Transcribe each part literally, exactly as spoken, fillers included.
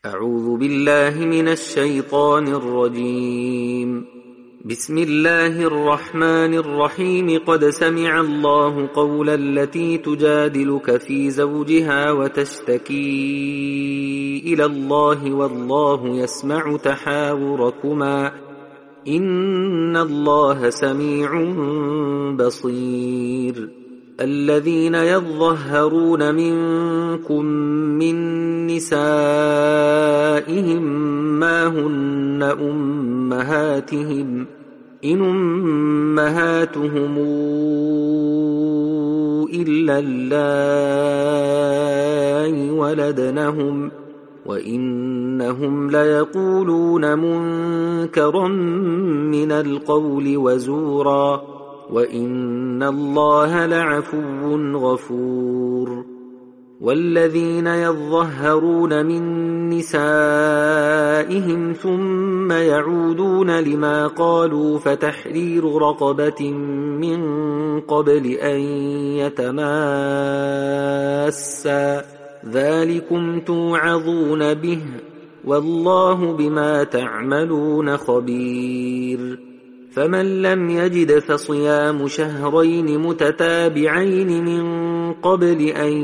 أعوذ بالله من الشيطان الرجيم. بسم الله الرحمن الرحيم. قد سمع الله قول التي تجادلك في زوجها وتشتكي إلى الله والله يسمع تحاوركما إن الله سميع بصير. الذين يظهرون منكم من نسائهم ما هن أمهاتهم إن أمهاتهم إلا اللائي ولدنهم وإنهم ليقولون منكرا من القول وزورا وإن الله لعفو غفور. والذين يظهرون من نسائهم ثم يعودون لما قالوا فتحرير رقبة من قبل أن يتماسا ذلكم توعظون به والله بما تعملون خبير. فمن لم يجد فصيام شهرين متتابعين من قبل أن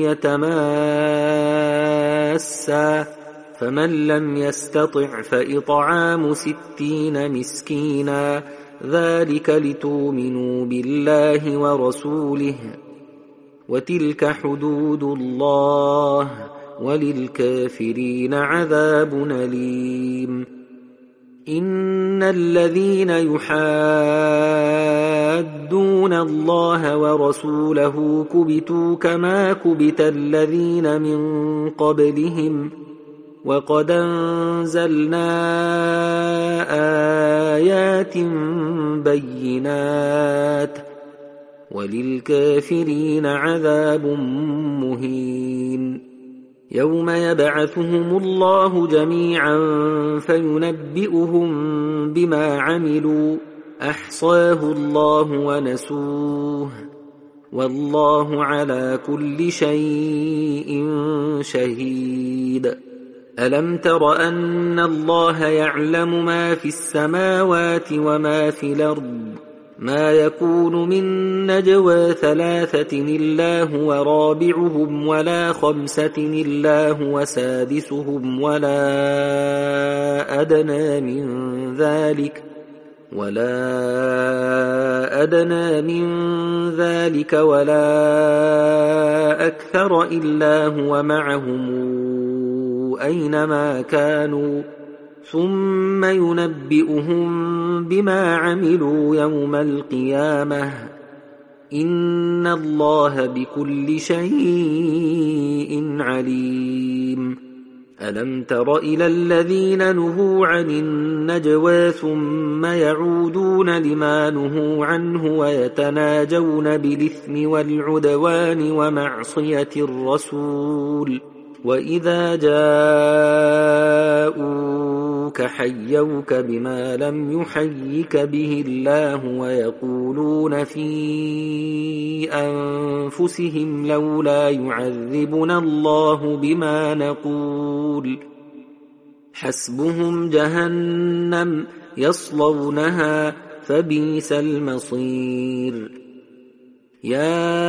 يتماسا فمن لم يستطع فإطعام ستين مسكينا ذلك لتؤمنوا بالله ورسوله وتلك حدود الله وللكافرين عذاب أليم. إن الذين يحادون الله ورسوله كبتوا كما كبت الذين من قبلهم وقد أنزلنا آيات بينات وللكافرين عذاب مهين. يوم يبعثهم الله جميعا فينبئهم بما عملوا أحصاه الله ونسوه والله على كل شيء شهيد. ألم تر أن الله يعلم ما في السماوات وما في الأرض ما يكون من نجوى ثلاثة إلا هو رابعهم ولا خمسة إلا هو سادسهم ولا أدنى من ذلك ولا أدنى من ذلك ولا أكثر إلا هو معهم أينما كانوا ثم ينبئهم بما عملوا يوم القيامة إن الله بكل شيء عليم. ألم تر إلى الذين نهوا عن النجوى ثم يعودون لما نهوا عنه ويتناجون بالإثم والعدوان ومعصية الرسول وإذا جاءوك حيوك بما لم يحيك به الله ويقولون في أنفسهم لولا يعذبنا الله بما نقول حسبهم جهنم يصلونها فبئس المصير. يا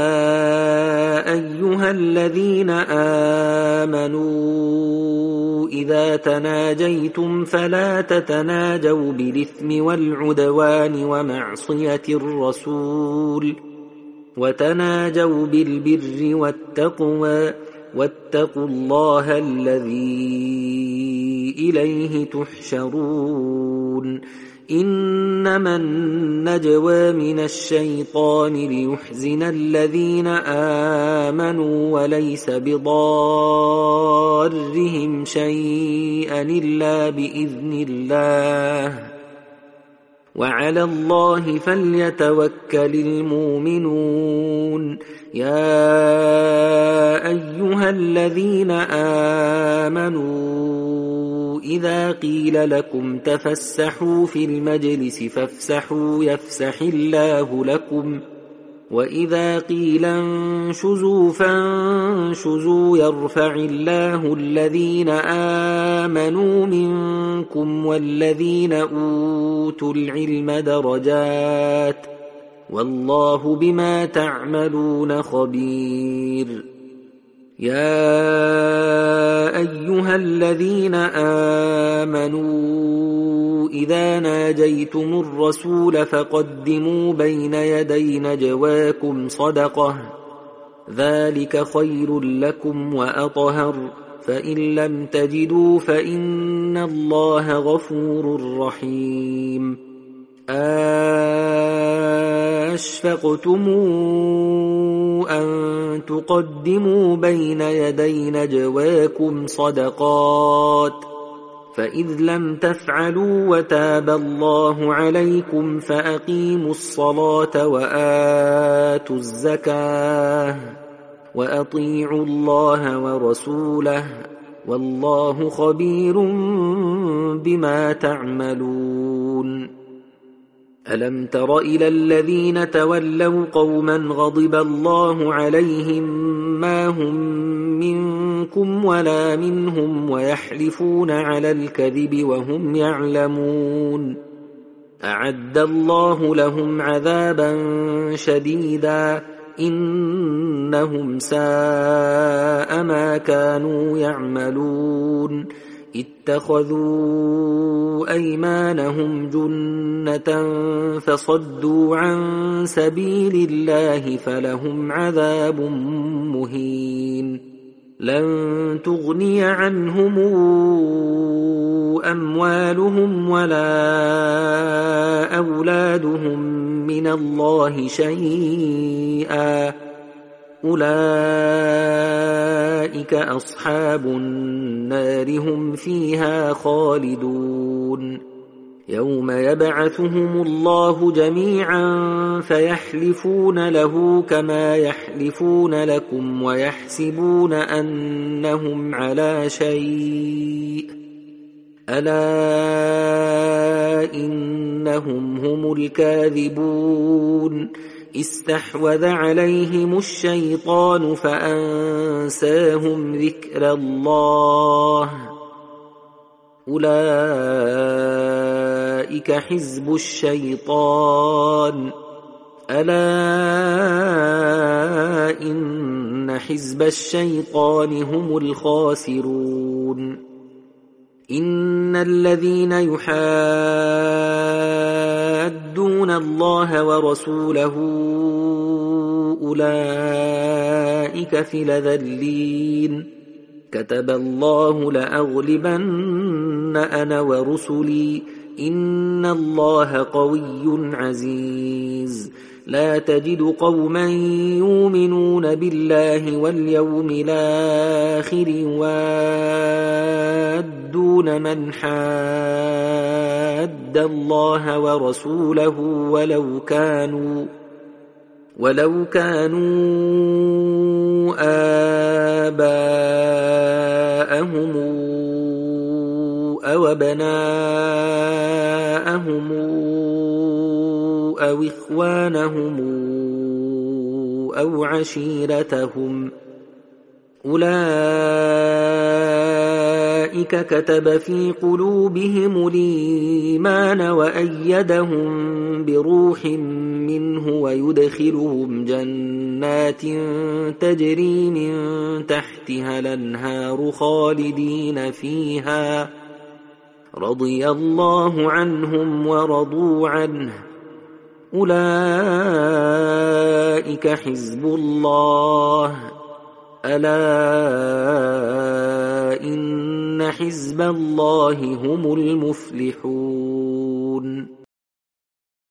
أيها الذين آمنوا إذا تناجيتم فلا تتناجوا بالإثم والعدوان ومعصية الرسول وتناجوا بالبر والتقوى واتقوا الله الذي إليه تحشرون. إنما النجوى من الشيطان ليحزن الذين آمنوا وليس بضارهم شيئا إلا بإذن الله وعلى الله فليتوكل المؤمنون. يا أيها الذين آمنوا إذا قيل لكم تفسحوا في المجلس فافسحوا يفسح الله لكم وإذا قيل انشزوا فانشزوا يرفع الله الذين آمنوا منكم والذين أوتوا العلم درجات والله بما تعملون خبير. يا أيها الذين آمنوا إذا ناجيتم الرسول فقدموا بين يدي نجواكم صدقة ذلك خير لكم وأطهر فإن لم تجدوا فإن الله غفور رحيم. أشفقتم أن تقدموا بين يدي نجواكم صدقات فإذ لم تفعلوا وتاب الله عليكم فأقيموا الصلاة وآتوا الزكاة وأطيعوا الله ورسوله والله خبير بما تعملون. ألم تر إلى الذين تولوا قوما غضب الله عليهم ما هم منكم ولا منهم ويحلفون على الكذب وهم يعلمون أعد الله لهم عذابا شديدا إنهم ساء ما كانوا يعملون. اتخذوا أيمانهم جنة فصدوا عن سبيل الله فلهم عذاب مهين. لن تغني عنهم أموالهم ولا أولادهم من الله شيئا أولئك أصحاب النار هم فيها خالدون. يوم يبعثهم الله جميعا فيحلفون له كما يحلفون لكم ويحسبون أنهم على شيء ألا إنهم هم الكاذبون. استحوذ عليهم الشيطان فأنساهم ذكر الله أولئك حزب الشيطان ألا إن حزب الشيطان هم الخاسرون. إن الذين يحادون الله ورسوله أولئك في الأذلين. كتب الله لأغلبن أنا ورسلي إن الله قوي عزيز. لا تجد قوما يؤمنون بالله واليوم الآخر يوادون من حاد الله ورسوله ولو كانوا ولو كانوا آباءهم أو أبناءهم أو إخوانهم أو عشيرتهم أولئك كتب في قلوبهم الإيمان وأيدهم بروح منه ويدخلهم جنات تجري من تحتها الأنهار خالدين فيها رضي الله عنهم ورضوا عنه أولئك حزب الله ألا إن حزب الله هم المفلحون.